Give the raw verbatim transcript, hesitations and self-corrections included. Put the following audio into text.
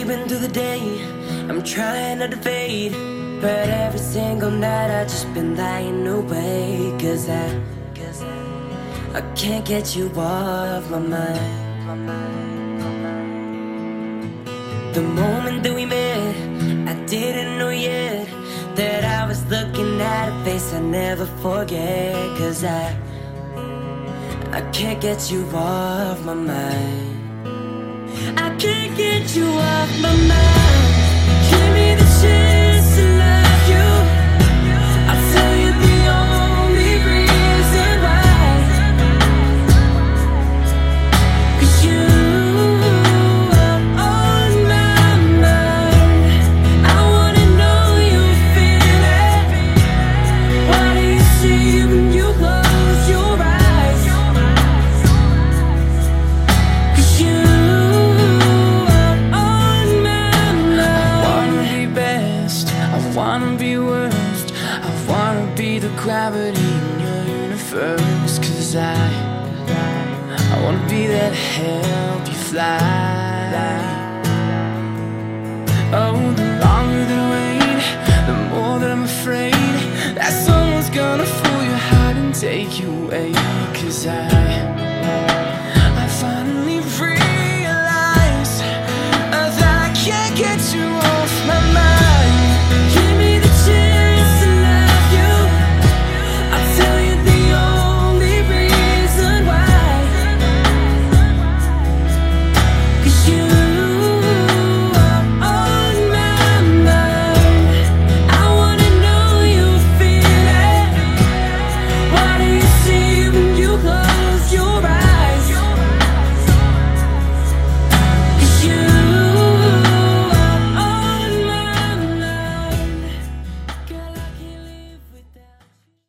sleeping through the day, I'm trying not to fade, but every single night I just been lying awake. Cause I, I can't get you off my mind. The moment that we met, I didn't know yet that I was looking at a face I never forget. Cause I, I can't get you off my mind. I can't get you off my mind. Give me the chance to love you. I'll tell you the only reason why. Cause you are on my mind. I wanna know you feel it. What do you see when you close your eyes? Cause you I wanna be worst, I wanna be the gravity in your universe. Cause I, I wanna be there to help you fly. Oh, the